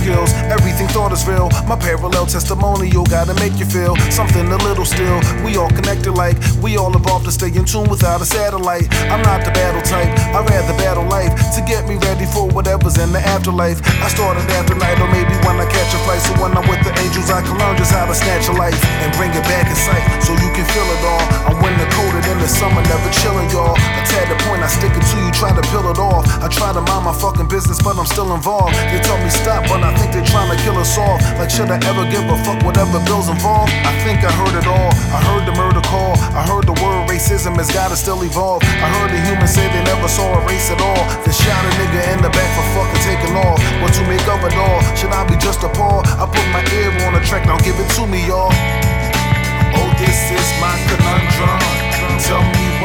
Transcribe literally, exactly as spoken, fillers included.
skills. Everything thought is real. My parallel testimonial gotta make you feel something a little still. We all connected like we all evolved to stay in tune without a satellite. I'm not the battle type, I'd rather battle life to get me ready for whatever's in the afterlife. I started after night, or maybe when I catch a flight. So when I'm with the angels, I can learn just how to snatch a life and bring it back in sight, so you can feel it all. I'm winter coated in the summer, never chilling, y'all. I tad the point, I stick it to you, try to peel it off. I try to mind my fucking business, but I'm still involved. They told me stop, but I think they're trying to kill us off. Like, should I ever give a fuck whatever bills involved? I think I heard it all. I heard the murder call. I heard the word racism has gotta still evolve. I heard the humans say they never saw a race at all. Then shot a nigga in the back for fucking taking off. What to make of it all? Should I be just appalled? I put my ear on the track, now give it to me, y'all. Oh, this is my conundrum. Tell me